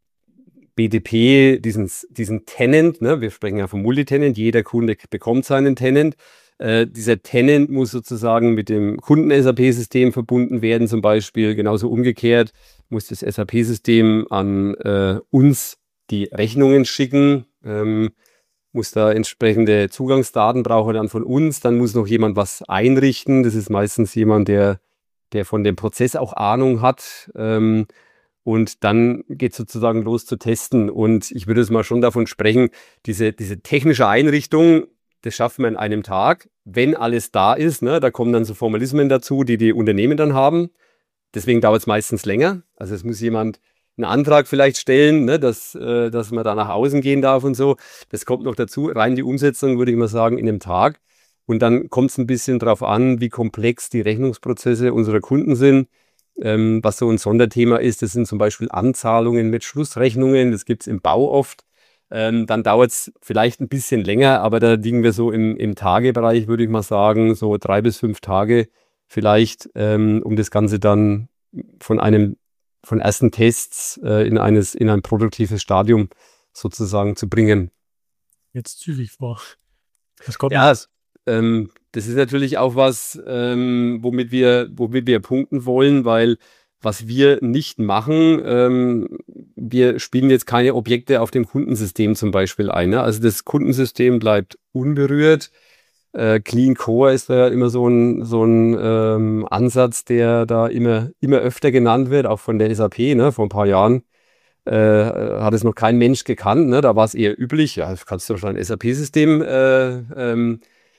B D P, diesen, diesen Tenant, ne, wir sprechen ja vom Multitenant, jeder Kunde bekommt seinen Tenant. Äh, dieser Tenant muss sozusagen mit dem Kunden-S A P-System verbunden werden, zum Beispiel. Genauso umgekehrt muss das S A P-System an äh, uns die Rechnungen schicken, ähm, muss da entsprechende Zugangsdaten brauchen dann von uns. Dann muss noch jemand was einrichten. Das ist meistens jemand, der, der von dem Prozess auch Ahnung hat. Ähm, und dann geht es sozusagen los zu testen. Und ich würde es mal schon davon sprechen, diese, diese technische Einrichtung, das schaffen wir in einem Tag, wenn alles da ist. Ne, da kommen dann so Formalismen dazu, die die Unternehmen dann haben. Deswegen dauert es meistens länger. Also es muss jemand einen Antrag vielleicht stellen, ne, dass, äh, dass man da nach außen gehen darf und so. Das kommt noch dazu. Rein die Umsetzung, würde ich mal sagen, in einem Tag. Und dann kommt es ein bisschen darauf an, wie komplex die Rechnungsprozesse unserer Kunden sind. Ähm, was so ein Sonderthema ist, das sind zum Beispiel Anzahlungen mit Schlussrechnungen. Das gibt es im Bau oft. Ähm, dann dauert es vielleicht ein bisschen länger, aber da liegen wir so im, im Tagebereich, würde ich mal sagen, so drei bis fünf Tage vielleicht, ähm, um das Ganze dann von einem, von ersten Tests äh, in eines, in ein produktives Stadium sozusagen zu bringen. Jetzt zügig vor. Das kommt ja, ähm, das ist natürlich auch was, ähm, womit wir, womit wir punkten wollen, weil was wir nicht machen, ähm, wir spielen jetzt keine Objekte auf dem Kundensystem zum Beispiel ein. Ne? Also das Kundensystem bleibt unberührt. Äh, Clean Core ist da immer so ein, so ein ähm, Ansatz, der da immer, immer öfter genannt wird, auch von der S A P. Ne? Vor ein paar Jahren äh, hat es noch kein Mensch gekannt. Ne? Da war es eher üblich. Ja, kannst du doch schon ein S A P-System äh, ähm,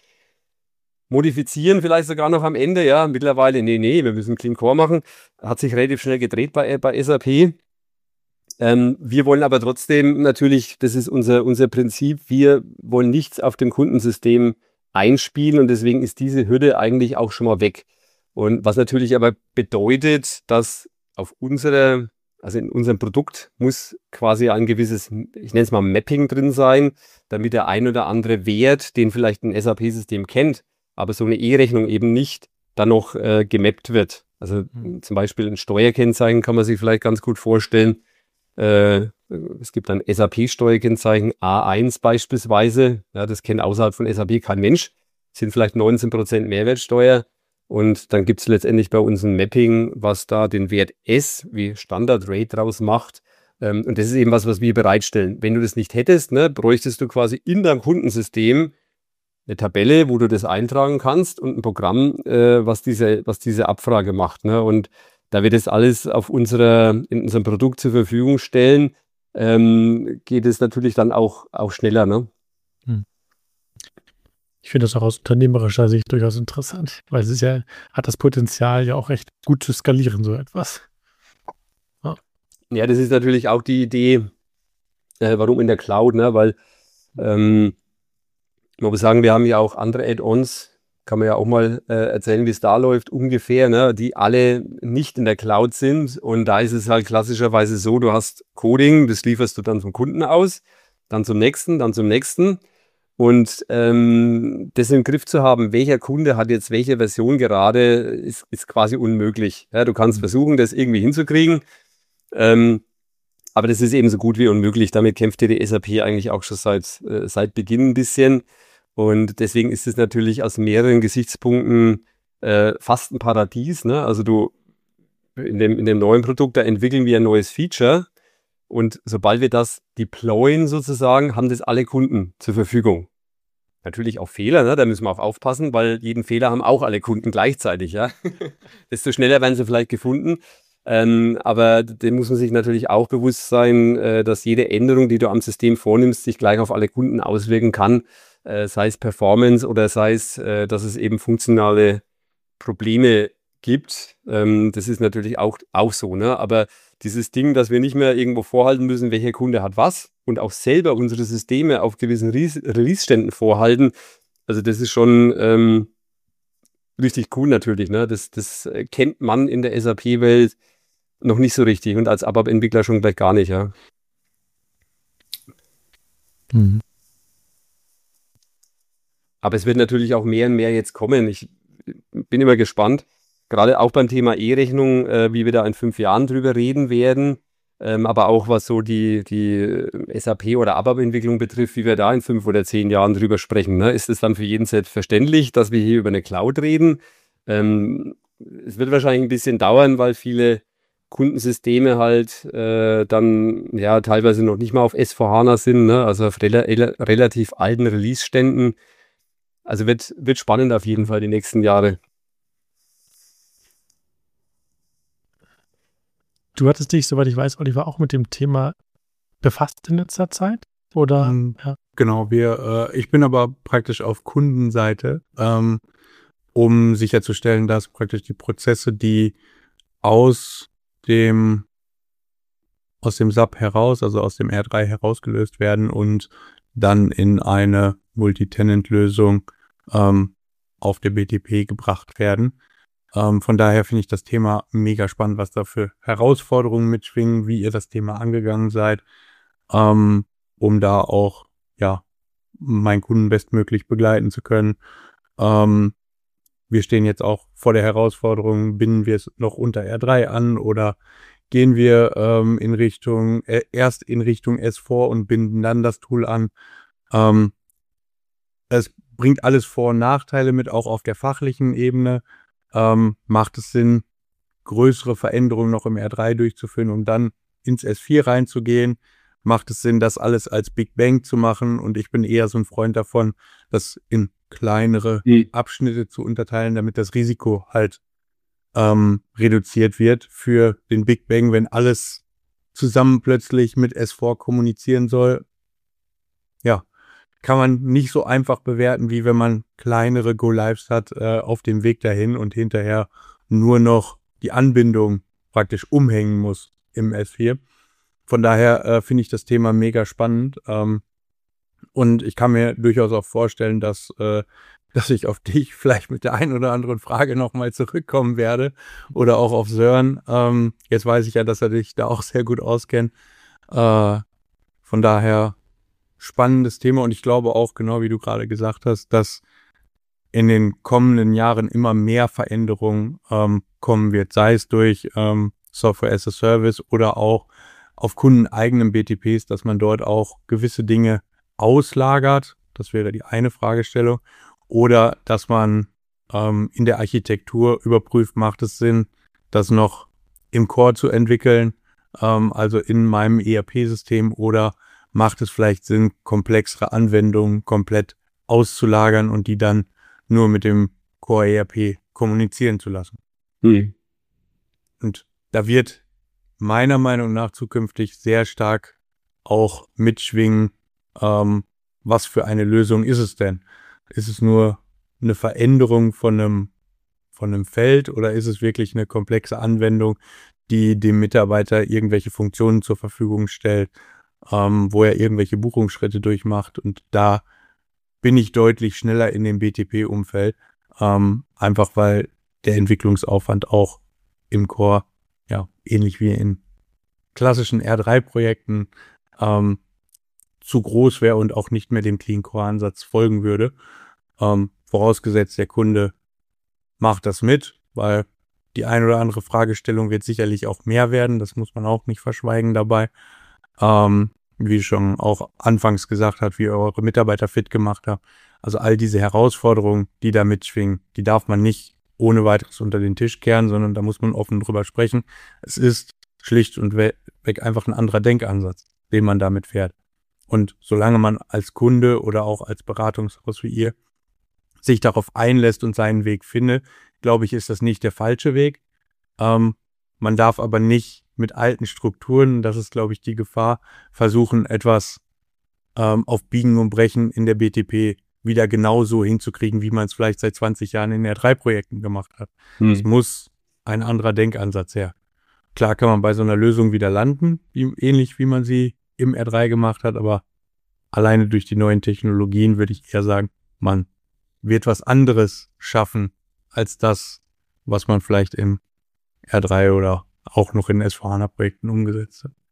modifizieren, vielleicht sogar noch am Ende. Ja, mittlerweile, nee, nee, wir müssen Clean Core machen. Hat sich relativ schnell gedreht bei, bei S A P. Ähm, wir wollen aber trotzdem natürlich, das ist unser, unser Prinzip, wir wollen nichts auf dem Kundensystem einspielen und deswegen ist diese Hürde eigentlich auch schon mal weg. Und was natürlich aber bedeutet, dass auf unserer, also in unserem Produkt muss quasi ein gewisses, ich nenne es mal Mapping drin sein, damit der ein oder andere Wert, den vielleicht ein S A P-System kennt, aber so eine E-Rechnung eben nicht, dann noch äh, gemappt wird. Also mhm. zum Beispiel ein Steuerkennzeichen kann man sich vielleicht ganz gut vorstellen. Äh, es gibt ein S A P-Steuerkennzeichen A eins beispielsweise. Ja, das kennt außerhalb von S A P kein Mensch. Das sind vielleicht neunzehn Prozent Mehrwertsteuer. Und dann gibt es letztendlich bei uns ein Mapping, was da den Wert S wie Standard-Rate draus macht. Ähm, und das ist eben was, was wir bereitstellen. Wenn du das nicht hättest, ne, bräuchtest du quasi in deinem Kundensystem eine Tabelle, wo du das eintragen kannst und ein Programm, äh, was, diese, was diese Abfrage macht. Ne? Und da wir das alles auf unserer, in unserem Produkt zur Verfügung stellen, ähm, geht es natürlich dann auch, auch schneller. Ne? Hm. Ich finde das auch aus unternehmerischer Sicht durchaus interessant, weil es ist ja, hat das Potenzial ja auch recht gut zu skalieren, so etwas. Ja, ja, das ist natürlich auch die Idee, äh, warum in der Cloud, ne? Weil ähm, man muss sagen, wir haben ja auch andere Add-ons, kann man ja auch mal äh, erzählen, wie es da läuft, ungefähr, ne? Die alle nicht in der Cloud sind. Und da ist es halt klassischerweise so, du hast Coding, das lieferst du dann zum Kunden aus, dann zum nächsten, dann zum nächsten. Und ähm, das im Griff zu haben, welcher Kunde hat jetzt welche Version gerade, ist, ist quasi unmöglich. Ja, du kannst versuchen, das irgendwie hinzukriegen, ähm, aber das ist eben so gut wie unmöglich. Damit kämpft ja die S A P eigentlich auch schon seit, äh, seit Beginn ein bisschen. Und deswegen ist es natürlich aus mehreren Gesichtspunkten äh, fast ein Paradies. Ne? Also du in dem, in dem neuen Produkt, da entwickeln wir ein neues Feature. Und sobald wir das deployen sozusagen, haben das alle Kunden zur Verfügung. Natürlich auch Fehler, ne? Da müssen wir auch aufpassen, weil jeden Fehler haben auch alle Kunden gleichzeitig. Ja? Desto schneller werden sie vielleicht gefunden. Ähm, aber dem muss man sich natürlich auch bewusst sein, äh, dass jede Änderung, die du am System vornimmst, sich gleich auf alle Kunden auswirken kann. Äh, sei es Performance oder sei es, äh, dass es eben funktionale Probleme gibt. Ähm, das ist natürlich auch, auch so. Ne? Aber dieses Ding, dass wir nicht mehr irgendwo vorhalten müssen, welcher Kunde hat was und auch selber unsere Systeme auf gewissen Release-Ständen vorhalten, also das ist schon ähm, richtig cool natürlich. Ne? Das, das kennt man in der S A P-Welt noch nicht so richtig und als A B A P-Entwickler schon gleich gar nicht. Ja. Mhm. Aber es wird natürlich auch mehr und mehr jetzt kommen. Ich bin immer gespannt, gerade auch beim Thema E-Rechnung, äh, wie wir da in fünf Jahren drüber reden werden, ähm, aber auch was so die, die S A P- oder A B A P-Entwicklung betrifft, wie wir da in fünf oder zehn Jahren drüber sprechen. Ne? Ist es dann für jeden selbstverständlich, dass wir hier über eine Cloud reden? Ähm, es wird wahrscheinlich ein bisschen dauern, weil viele Kundensysteme halt äh, dann ja teilweise noch nicht mal auf S vier HANA sind, ne? Also auf rela relativ alten Release-Ständen. Also wird, wird spannend auf jeden Fall die nächsten Jahre. Du hattest dich, soweit ich weiß, Oliver, auch mit dem Thema befasst in letzter Zeit? Oder? Ähm, Ja. Genau, wir, äh, ich bin aber praktisch auf Kundenseite, ähm, um sicherzustellen, dass praktisch die Prozesse, die aus dem aus dem S A P heraus, also aus dem R drei herausgelöst werden und dann in eine Multitenant-Lösung ähm, auf der B T P gebracht werden. Ähm, von daher finde ich das Thema mega spannend, was da für Herausforderungen mitschwingen, wie ihr das Thema angegangen seid, ähm, um da auch ja meinen Kunden bestmöglich begleiten zu können. Ähm, wir stehen jetzt auch vor der Herausforderung, binden wir es noch unter R drei an oder gehen wir ähm, in Richtung, äh, erst in Richtung S vier und binden dann das Tool an. Ähm, es bringt alles Vor- und Nachteile mit, auch auf der fachlichen Ebene. Ähm, macht es Sinn, größere Veränderungen noch im R drei durchzuführen, um dann ins S vier reinzugehen? Macht es Sinn, das alles als Big Bang zu machen? Und ich bin eher so ein Freund davon, das in kleinere Mhm. Abschnitte zu unterteilen, damit das Risiko halt ähm, reduziert wird für den Big Bang, wenn alles zusammen plötzlich mit S vier kommunizieren soll. Ja, kann man nicht so einfach bewerten, wie wenn man kleinere Go-Lives hat äh, auf dem Weg dahin und hinterher nur noch die Anbindung praktisch umhängen muss im S vier. Von daher äh, finde ich das Thema mega spannend. Ähm, und ich kann mir durchaus auch vorstellen, dass, äh, dass ich auf dich vielleicht mit der einen oder anderen Frage nochmal zurückkommen werde oder auch auf Sören. Ähm, jetzt weiß ich ja, dass er dich da auch sehr gut auskennt. Äh, von daher spannendes Thema und ich glaube auch, genau wie du gerade gesagt hast, dass in den kommenden Jahren immer mehr Veränderungen ähm, kommen wird, sei es durch ähm, Software as a Service oder auch auf kundeneigenen B T Ps, dass man dort auch gewisse Dinge auslagert. Das wäre die eine Fragestellung. Oder dass man ähm, in der Architektur überprüft, macht es Sinn, das noch im Core zu entwickeln, ähm, also in meinem E R P-System, oder macht es vielleicht Sinn, komplexere Anwendungen komplett auszulagern und die dann nur mit dem Core E R P kommunizieren zu lassen. Hm. Und da wird meiner Meinung nach zukünftig sehr stark auch mitschwingen, ähm, was für eine Lösung ist es denn? Ist es nur eine Veränderung von einem, von einem Feld, oder ist es wirklich eine komplexe Anwendung, die dem Mitarbeiter irgendwelche Funktionen zur Verfügung stellt, ähm, wo er irgendwelche Buchungsschritte durchmacht? Und da bin ich deutlich schneller in dem B T P-Umfeld, ähm, einfach weil der Entwicklungsaufwand auch im Core, ja, ähnlich wie in klassischen R drei Projekten, ähm, zu groß wäre und auch nicht mehr dem Clean Core Ansatz folgen würde. Ähm, vorausgesetzt, der Kunde macht das mit, weil die ein oder andere Fragestellung wird sicherlich auch mehr werden. Das muss man auch nicht verschweigen dabei. Ähm, wie schon auch anfangs gesagt hat, wie ihr eure Mitarbeiter fit gemacht habt. Also all diese Herausforderungen, die da mitschwingen, die darf man nicht ohne weiteres unter den Tisch kehren, sondern da muss man offen drüber sprechen. Es ist schlicht und weg einfach ein anderer Denkansatz, den man damit fährt. Und solange man als Kunde oder auch als Beratungshaus wie ihr sich darauf einlässt und seinen Weg findet, glaube ich, ist das nicht der falsche Weg. Ähm, man darf aber nicht mit alten Strukturen, das ist, glaube ich, die Gefahr, versuchen, etwas ähm, auf Biegen und Brechen in der B T P wieder genauso hinzukriegen, wie man es vielleicht seit zwanzig Jahren in R drei Projekten gemacht hat. Hm. Es muss ein anderer Denkansatz her. Klar kann man bei so einer Lösung wieder landen, wie, ähnlich wie man sie im R drei gemacht hat, aber alleine durch die neuen Technologien würde ich eher sagen, man wird was anderes schaffen als das, was man vielleicht im R drei oder auch noch in S vier HANA Projekten umgesetzt hat.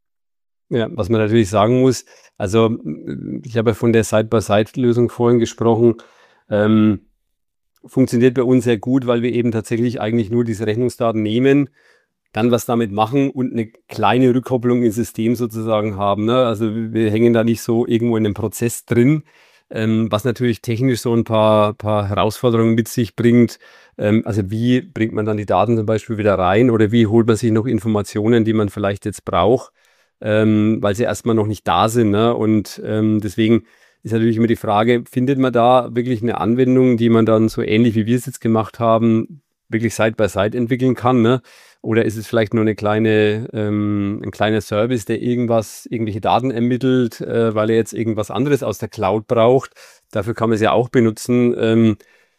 Ja, was man natürlich sagen muss, also ich habe ja von der Side-by-Side-Lösung vorhin gesprochen, ähm, funktioniert bei uns sehr gut, weil wir eben tatsächlich eigentlich nur diese Rechnungsdaten nehmen, dann was damit machen und eine kleine Rückkopplung ins System sozusagen haben. Ne? Also wir hängen da nicht so irgendwo in einem Prozess drin, ähm, was natürlich technisch so ein paar, paar Herausforderungen mit sich bringt. Ähm, also wie bringt man dann die Daten zum Beispiel wieder rein, oder wie holt man sich noch Informationen, die man vielleicht jetzt braucht, ähm, weil sie erstmal noch nicht da sind. Ne? Und ähm, deswegen ist natürlich immer die Frage, findet man da wirklich eine Anwendung, die man dann so ähnlich wie wir es jetzt gemacht haben, wirklich Side-by-Side entwickeln kann, ne? Oder ist es vielleicht nur eine kleine, ähm, ein kleiner Service, der irgendwas, irgendwelche Daten ermittelt, äh, weil er jetzt irgendwas anderes aus der Cloud braucht? Dafür kann man es ja auch benutzen. Ähm,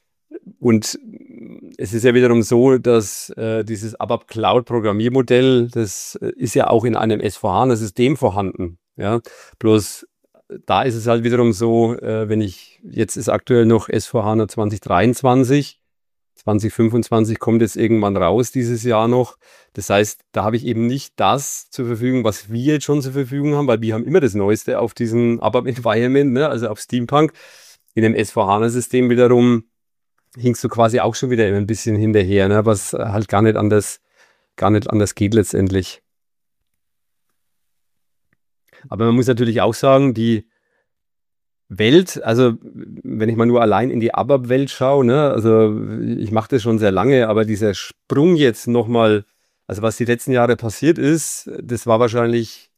und es ist ja wiederum so, dass äh, dieses A B A P Cloud Programmiermodell, das ist ja auch in einem S vier HANA System vorhanden. Ja, bloß da ist es halt wiederum so, äh, wenn ich, jetzt ist aktuell noch S vier HANA zwanzig dreiundzwanzig, zwanzig fünfundzwanzig kommt jetzt irgendwann raus dieses Jahr noch. Das heißt, da habe ich eben nicht das zur Verfügung, was wir jetzt schon zur Verfügung haben, weil wir haben immer das Neueste auf diesem A B A P Environment, ne? Also auf Steampunk. In dem S vier HANA System wiederum hinkst du quasi auch schon wieder ein bisschen hinterher, ne? Was halt gar nicht anders, gar nicht anders geht letztendlich. Aber man muss natürlich auch sagen, die Welt, also wenn ich mal nur allein in die A B A P-Welt schaue, ne, also ich mache das schon sehr lange, aber dieser Sprung jetzt nochmal, also was die letzten Jahre passiert ist, das war wahrscheinlich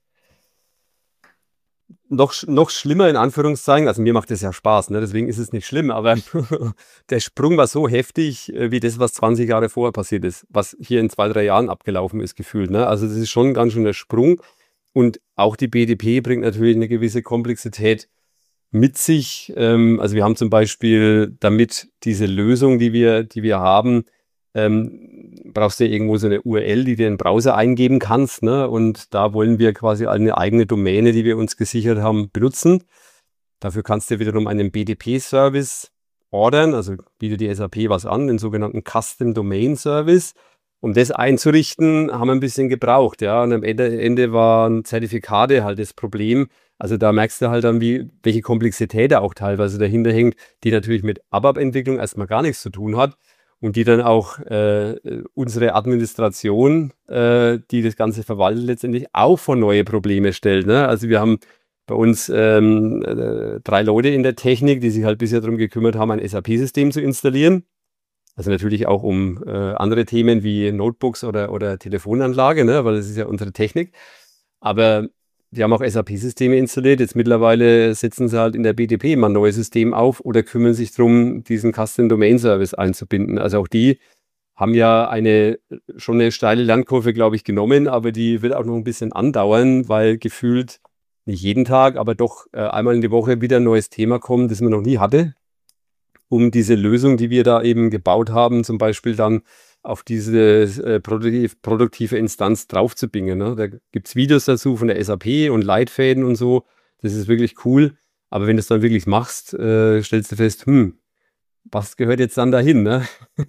noch, noch schlimmer in Anführungszeichen. Also mir macht das ja Spaß, ne, deswegen ist es nicht schlimm, aber der Sprung war so heftig, wie das, was zwanzig Jahre vorher passiert ist, was hier in zwei, drei Jahren abgelaufen ist, gefühlt. Ne? Also das ist schon ganz schön der Sprung, und auch die B T P bringt natürlich eine gewisse Komplexität mit sich. Ähm, also wir haben zum Beispiel, damit diese Lösung, die wir, die wir haben, ähm, brauchst du ja irgendwo so eine U R L, die du in den Browser eingeben kannst, ne? Und da wollen wir quasi eine eigene Domäne, die wir uns gesichert haben, benutzen. Dafür kannst du wiederum einen B T P-Service ordern, also bietet die S A P was an, den sogenannten Custom Domain Service. Um das einzurichten, haben wir ein bisschen gebraucht, ja. Und am Ende, Ende waren Zertifikate halt das Problem. Also da merkst du halt dann, wie, welche Komplexität da auch teilweise dahinter hängt, die natürlich mit A B A P-Entwicklung erstmal gar nichts zu tun hat. und die dann auch äh, unsere Administration, äh, die das Ganze verwaltet, letztendlich auch vor neue Probleme stellt. Ne? Also wir haben bei uns ähm, äh, drei Leute in der Technik, die sich halt bisher darum gekümmert haben, ein S A P-System zu installieren. Also natürlich auch um äh, andere Themen wie Notebooks oder, oder Telefonanlage, ne? Weil das ist ja unsere Technik. Aber die haben auch S A P-Systeme installiert. Jetzt mittlerweile setzen sie halt in der B T P mal ein neues System auf oder kümmern sich darum, diesen Custom Domain Service einzubinden. Also auch die haben ja eine schon eine steile Lernkurve, glaube ich, genommen, aber die wird auch noch ein bisschen andauern, weil gefühlt nicht jeden Tag, aber doch äh, einmal in die Woche wieder ein neues Thema kommt, das man noch nie hatte, um diese Lösung, die wir da eben gebaut haben, zum Beispiel dann auf diese äh, produktiv, produktive Instanz draufzubringen. Ne? Da gibt es Videos dazu von der S A P und Leitfäden und so. Das ist wirklich cool. Aber wenn du es dann wirklich machst, äh, stellst du fest, hm, was gehört jetzt dann dahin? Ne?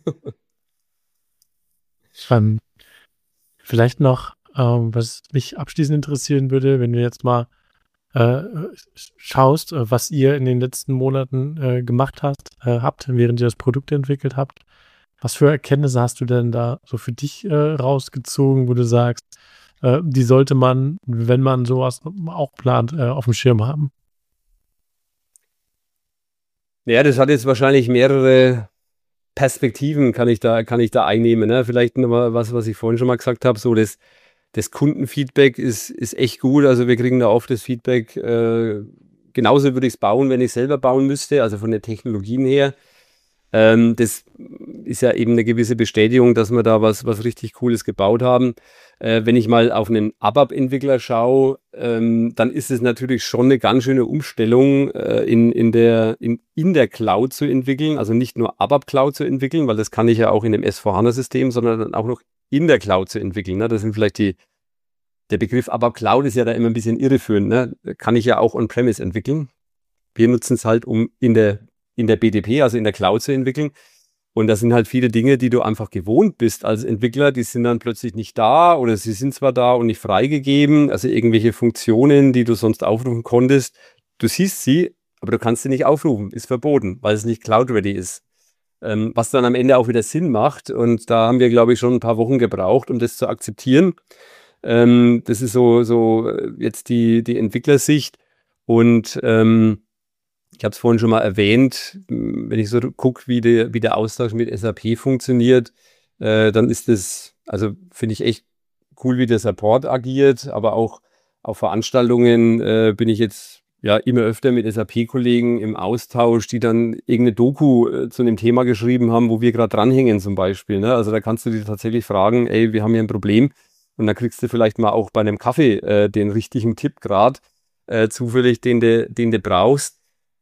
Ähm, vielleicht noch, ähm, was mich abschließend interessieren würde, wenn du jetzt mal äh, schaust, äh, was ihr in den letzten Monaten äh, gemacht hast, äh, habt, während ihr das Produkt entwickelt habt. Was für Erkenntnisse hast du denn da so für dich äh, rausgezogen, wo du sagst, äh, die sollte man, wenn man sowas auch plant, äh, auf dem Schirm haben? Ja, das hat jetzt wahrscheinlich mehrere Perspektiven, kann ich da, kann ich da einnehmen. Ne? Vielleicht nochmal was, was ich vorhin schon mal gesagt habe, so das, das Kundenfeedback ist, ist echt gut. Also wir kriegen da oft das Feedback, äh, genauso würde ich es bauen, wenn ich es selber bauen müsste, also von den Technologien her. Ähm, das ist ja eben eine gewisse Bestätigung, dass wir da was, was richtig Cooles gebaut haben. Äh, wenn ich mal auf einen A B A P-Entwickler schaue, ähm, dann ist es natürlich schon eine ganz schöne Umstellung, äh, in, in, der, in, in der Cloud zu entwickeln. Also nicht nur A B A P-Cloud zu entwickeln, weil das kann ich ja auch in dem S vier HANA-System, sondern dann auch noch in der Cloud zu entwickeln. Ne? Das sind vielleicht die, der Begriff A B A P Cloud ist ja da immer ein bisschen irreführend. Ne? Kann ich ja auch on-premise entwickeln. Wir nutzen es halt, um in der in der B T P, also in der Cloud zu entwickeln. Und das sind halt viele Dinge, die du einfach gewohnt bist als Entwickler, die sind dann plötzlich nicht da oder sie sind zwar da und nicht freigegeben, also irgendwelche Funktionen, die du sonst aufrufen konntest. Du siehst sie, aber du kannst sie nicht aufrufen, ist verboten, weil es nicht Cloud-ready ist. Ähm, was dann am Ende auch wieder Sinn macht. Und da haben wir, glaube ich, schon ein paar Wochen gebraucht, um das zu akzeptieren. Ähm, das ist so, so jetzt die, die Entwicklersicht. Und ähm, ich habe es vorhin schon mal erwähnt, wenn ich so gucke, wie, wie der Austausch mit S A P funktioniert, äh, dann ist das, also finde ich echt cool, wie der Support agiert, aber auch auf Veranstaltungen äh, bin ich jetzt ja immer öfter mit S A P-Kollegen im Austausch, die dann irgendeine Doku äh, zu einem Thema geschrieben haben, wo wir gerade dranhängen zum Beispiel. Ne? Also da kannst du dir tatsächlich fragen, ey, wir haben hier ein Problem und dann kriegst du vielleicht mal auch bei einem Kaffee äh, den richtigen Tipp gerade, äh, zufällig, den du den du brauchst.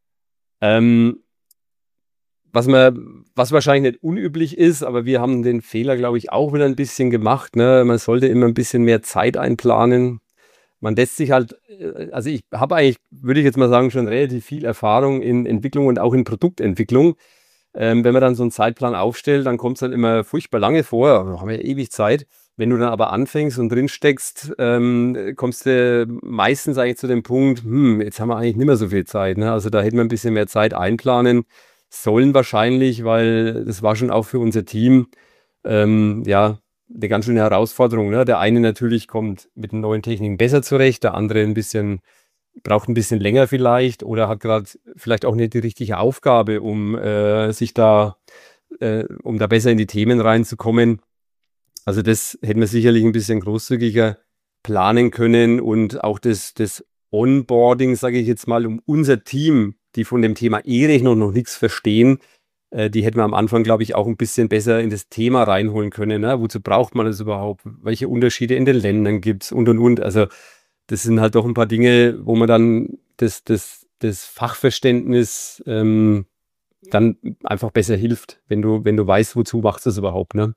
Ähm, was, man, was wahrscheinlich nicht unüblich ist, aber wir haben den Fehler, glaube ich, auch wieder ein bisschen gemacht. Ne? Man sollte immer ein bisschen mehr Zeit einplanen. Man lässt sich halt, also ich habe eigentlich, würde ich jetzt mal sagen, schon relativ viel Erfahrung in Entwicklung und auch in Produktentwicklung. Ähm, wenn man dann so einen Zeitplan aufstellt, dann kommt es halt immer furchtbar lange vor. Wir haben ja ewig Zeit. Wenn du dann aber anfängst und drin steckst, ähm, kommst du meistens eigentlich zu dem Punkt, hm, jetzt haben wir eigentlich nicht mehr so viel Zeit. Ne? Also da hätten wir ein bisschen mehr Zeit einplanen sollen wahrscheinlich, weil das war schon auch für unser Team ähm, ja eine ganz schöne Herausforderung. Ne? Der eine natürlich kommt mit den neuen Techniken besser zurecht, der andere ein bisschen braucht ein bisschen länger vielleicht oder hat gerade vielleicht auch nicht die richtige Aufgabe, um äh, sich da, äh, um da besser in die Themen reinzukommen. Also das hätten wir sicherlich ein bisschen großzügiger planen können und auch das, das Onboarding, sage ich jetzt mal, um unser Team, die von dem Thema E-Rechnung noch nichts verstehen, äh, die hätten wir am Anfang, glaube ich, auch ein bisschen besser in das Thema reinholen können. Ne? Wozu braucht man das überhaupt? Welche Unterschiede in den Ländern gibt es und, und, und. Also das sind halt doch ein paar Dinge, wo man dann das, das, das Fachverständnis ähm, dann einfach besser hilft, wenn du, wenn du weißt, wozu machst du es überhaupt, ne?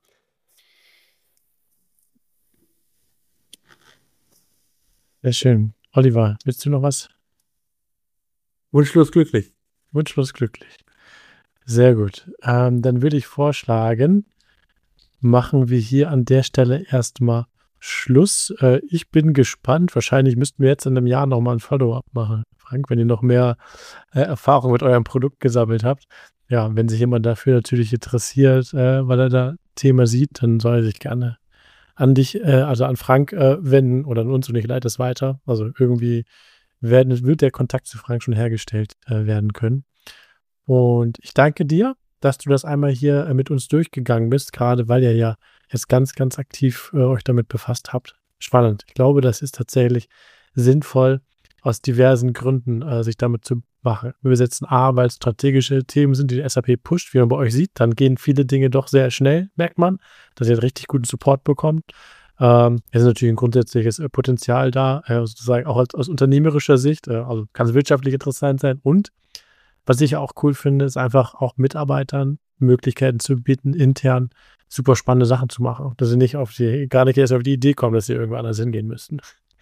Sehr schön. Oliver, willst du noch was? Wunschlos glücklich. Wunschlos glücklich. Sehr gut. Ähm, dann würde ich vorschlagen, machen wir hier an der Stelle erstmal Schluss. Äh, ich bin gespannt. Wahrscheinlich müssten wir jetzt in einem Jahr nochmal ein Follow-up machen, Frank, wenn ihr noch mehr äh, Erfahrung mit eurem Produkt gesammelt habt. Ja, wenn sich jemand dafür natürlich interessiert, äh, weil er da Thema sieht, dann soll er sich gerne an dich, äh, also an Frank äh, wenden oder an uns und ich leite es weiter. Also irgendwie werden, wird der Kontakt zu Frank schon hergestellt äh, werden können. Und ich danke dir, dass du das einmal hier äh, mit uns durchgegangen bist, gerade weil ihr ja jetzt ganz, ganz aktiv äh, euch damit befasst habt. Spannend. Ich glaube, das ist tatsächlich sinnvoll, aus diversen Gründen äh, sich damit zu machen. Wir setzen A, weil es strategische Themen sind, die die S A P pusht, wie man bei euch sieht. Dann gehen viele Dinge doch sehr schnell, merkt man, dass ihr richtig guten Support bekommt. Ähm, es ist natürlich ein grundsätzliches äh, Potenzial da, äh, sozusagen auch als, aus unternehmerischer Sicht. Äh, also kann es wirtschaftlich interessant sein. Und was ich auch cool finde, ist einfach auch Mitarbeitern Möglichkeiten zu bieten, intern super spannende Sachen zu machen. Dass sie nicht auf die, gar nicht erst auf die Idee kommen, dass sie irgendwo anders hingehen müssten.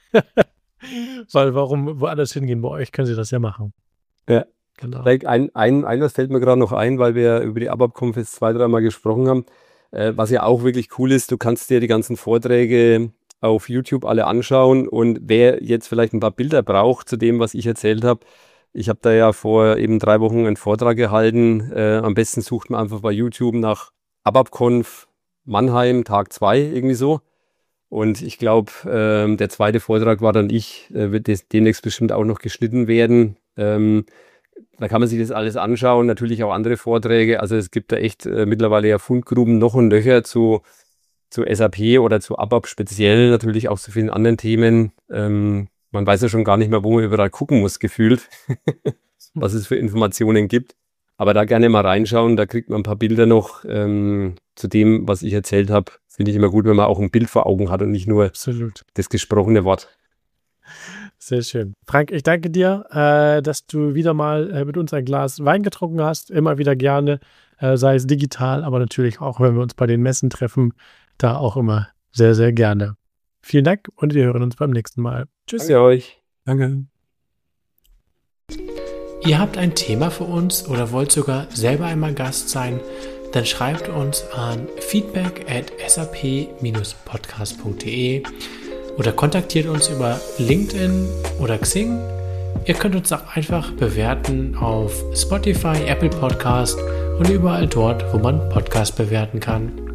Weil warum woanders hingehen? Bei euch können sie das ja machen. Ja, genau. Ein, ein, ein was fällt mir gerade noch ein, weil wir über die ABAP-Conf jetzt zwei, dreimal gesprochen haben. Äh, was ja auch wirklich cool ist, du kannst dir die ganzen Vorträge auf YouTube alle anschauen und wer jetzt vielleicht ein paar Bilder braucht zu dem, was ich erzählt habe, ich habe da ja vor eben drei Wochen einen Vortrag gehalten. Äh, am besten sucht man einfach bei YouTube nach ABAP-Conf Mannheim, Tag zwei, irgendwie so. Und ich glaube, ähm, der zweite Vortrag war dann ich, äh, wird des, demnächst bestimmt auch noch geschnitten werden. Ähm, da kann man sich das alles anschauen, natürlich auch andere Vorträge. Also es gibt da echt äh, mittlerweile ja Fundgruben noch und nöcher zu, zu S A P oder zu ABAP speziell, natürlich auch zu vielen anderen Themen. Ähm, man weiß ja schon gar nicht mehr, wo man überall gucken muss, gefühlt, was es für Informationen gibt. Aber da gerne mal reinschauen, da kriegt man ein paar Bilder noch ähm, zu dem, was ich erzählt habe. Finde ich immer gut, wenn man auch ein Bild vor Augen hat und nicht nur Absolut. das gesprochene Wort. Sehr schön. Frank, ich danke dir, äh, dass du wieder mal äh, mit uns ein Glas Wein getrunken hast. Immer wieder gerne, äh, sei es digital, aber natürlich auch, wenn wir uns bei den Messen treffen, da auch immer sehr, sehr gerne. Vielen Dank und wir hören uns beim nächsten Mal. Tschüss. Danke euch. Danke. Ihr habt ein Thema für uns oder wollt sogar selber einmal Gast sein, dann schreibt uns an feedback at sap dash podcast punkt de oder kontaktiert uns über LinkedIn oder Xing. Ihr könnt uns auch einfach bewerten auf Spotify, Apple Podcast und überall dort, wo man Podcast bewerten kann.